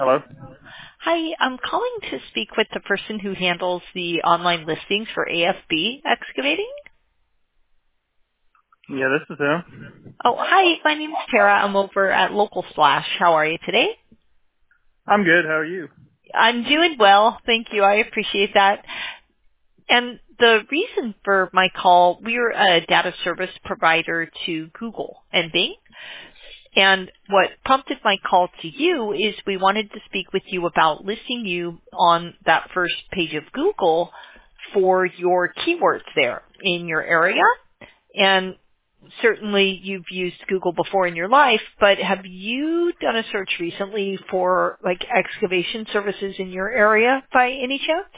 Hello? Hi, I'm calling to speak with the person who handles the online listings for AFB Excavating. Yeah, this is him. Oh, hi, my name's Tara. I'm over at Local Splash. How are you today? I'm good. How are you? I'm doing well. Thank you. I appreciate that. And the reason for my call, we're a data service provider to Google and Bing. And what prompted my call to you is we wanted to speak with you about listing you on that first page of Google for your keywords there in your area. And certainly you've used Google before in your life, but have you done a search recently for like excavation services in your area by any chance?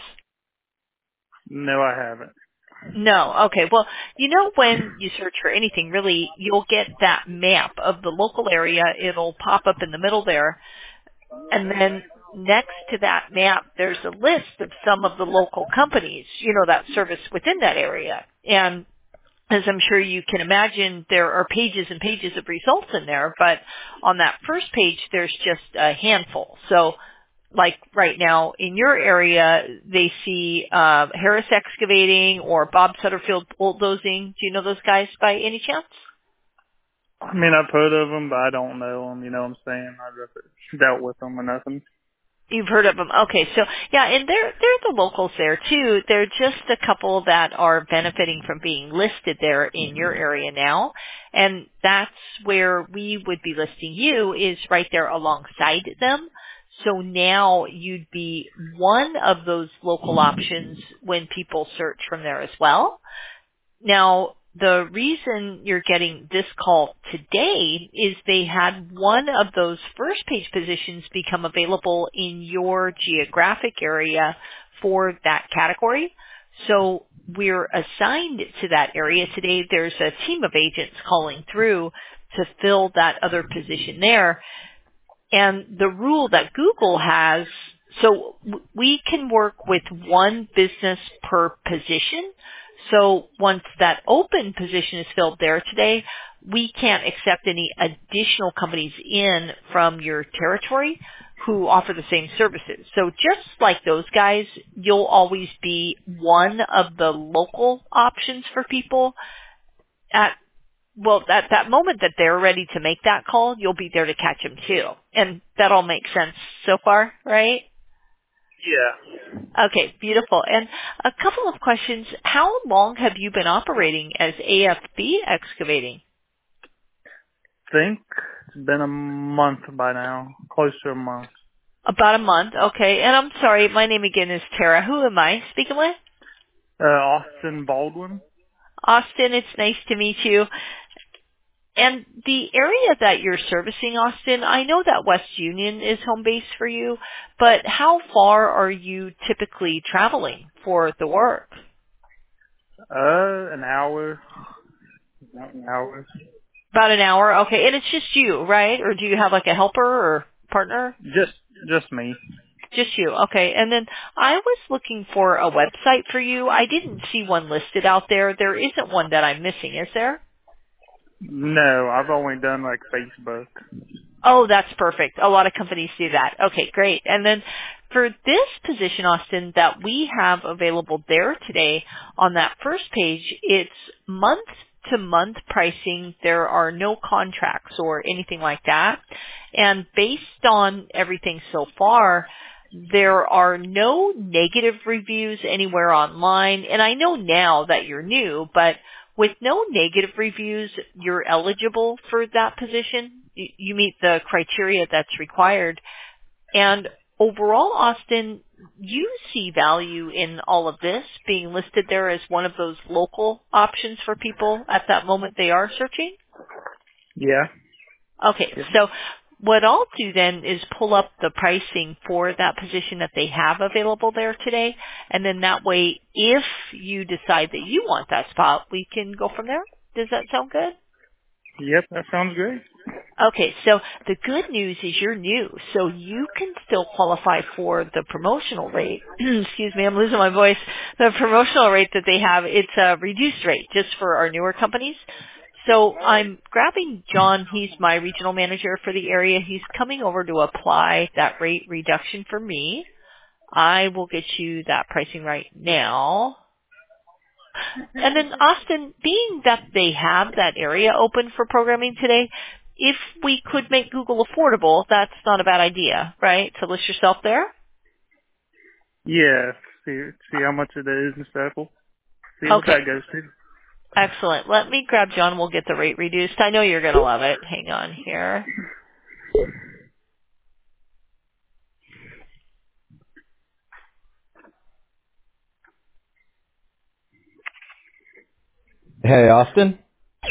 No, I haven't. No. Okay. Well, you know, when you search for anything, really, you'll get that map of the local area. It'll pop up in the middle there. And then next to that map, there's a list of some of the local companies, you know, that service within that area. And as I'm sure you can imagine, there are pages and pages of results in there, but on that first page, there's just a handful. So like right now in your area, they see Harris Excavating or Bob Sutterfield Bulldozing. Do you know those guys by any chance? I mean, I've heard of them, but I don't know them. You know what I'm saying? I've never dealt with them or nothing. You've heard of them. Okay, so yeah, and they're the locals there too. They're just a couple that are benefiting from being listed there in your area now, and that's where we would be listing you is right there alongside them. So now you'd be one of those local options when people search from there as well. Now, the reason you're getting this call today is they had one of those first page positions become available in your geographic area for that category. So we're assigned to that area today. There's a team of agents calling through to fill that other position there. And the rule that Google has, so we can work with one business per position. So once that open position is filled there today, we can't accept any additional companies in from your territory who offer the same services. So just like those guys, you'll always be one of the local options for people at that moment that they're ready to make that call, you'll be there to catch them too. And that all makes sense so far, right? Yeah. Okay, beautiful. And a couple of questions. How long have you been operating as AFB Excavating? Think it's been a month by now. Close to a month. About a month. Okay. And I'm sorry, my name again is Tara. Who am I speaking with? Austin Baldwin. Austin, it's nice to meet you. And the area that you're servicing, Austin, I know that West Union is home base for you, but how far are you typically traveling for the work? An hour. About an hour. About an hour? Okay. And it's just you, right? Or do you have like a helper or partner? Just me. Just you. Okay. And then I was looking for a website for you. I didn't see one listed out there. There isn't one that I'm missing, is there? No, I've only done like Facebook. Oh, that's perfect. A lot of companies do that. Okay, great. And then for this position, Austin, that we have available there today on that first page, it's month-to-month pricing. There are no contracts or anything like that. And based on everything so far, there are no negative reviews anywhere online. And I know now that you're new, but with no negative reviews, you're eligible for that position. You meet the criteria that's required. And overall, Austin, you see value in all of this being listed there as one of those local options for people at that moment they are searching? Yeah. Okay, so what I'll do then is pull up the pricing for that position that they have available there today, and then that way, if you decide that you want that spot, we can go from there. Does that sound good? Yep, that sounds great. Okay, so the good news is you're new, so you can still qualify for the promotional rate. Excuse me, I'm losing my voice. The promotional rate that they have, it's a reduced rate just for our newer companies. So I'm grabbing John. He's my regional manager for the area. He's coming over to apply that rate reduction for me. I will get you that pricing right now. And then Austin, being that they have that area open for programming today, if we could make Google affordable, that's not a bad idea, right? To list yourself there? Yeah, see how much it is and stuff. We'll see what Okay. that goes to. Excellent. Let me grab John. We'll get the rate reduced. I know you're going to love it. Hang on here. Hey, Austin.